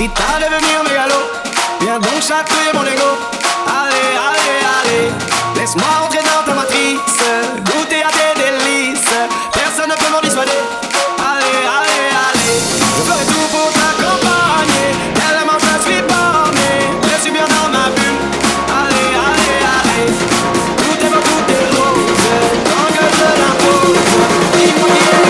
qui t'a de devenir mégalo. Viens donc chatouiller mon ego. Allez, allez, allez, laisse-moi entrer dans ta matrice, goûter à tes délices. Personne ne peut m'en dissuader. Allez, allez, allez, je ferai tout pour t'accompagner. Tellement je suis borné, je suis bien dans ma bulle. Allez, allez, allez, tout est beau, tout est rose, tant que je l'impose. Dis-moi qui est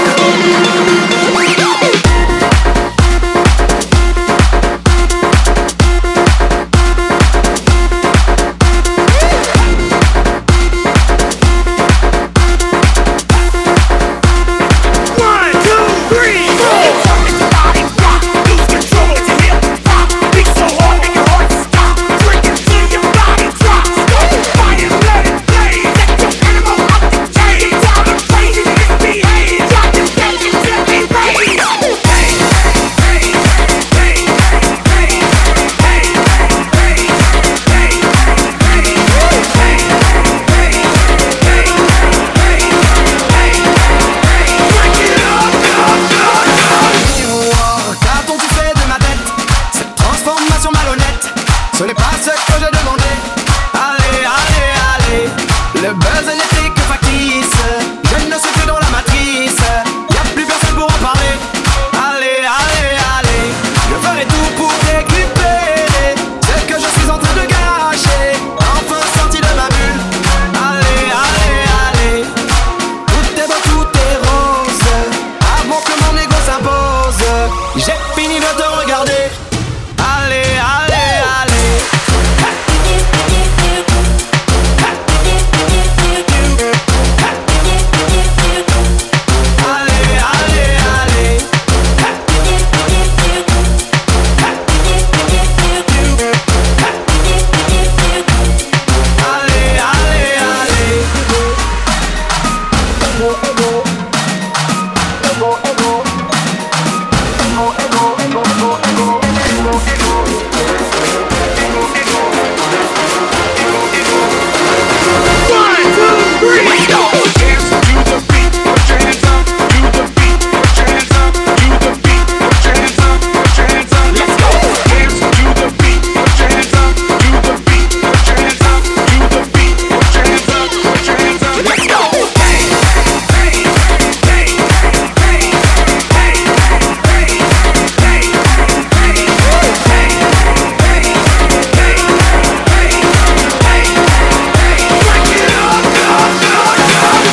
ce n'est pas ce que je demandais. Allez, allez, allez, le buzz électrique factice. Je ne suis plus dans la matrice, y'a plus personne pour en parler. Allez, allez, allez, je ferai tout pour récupérer ce que je suis en train de gâcher. Enfin sorti de ma bulle. Allez, allez, allez, tout est beau, tout est rose, avant que mon ego s'impose. J'ai fini de te regarder.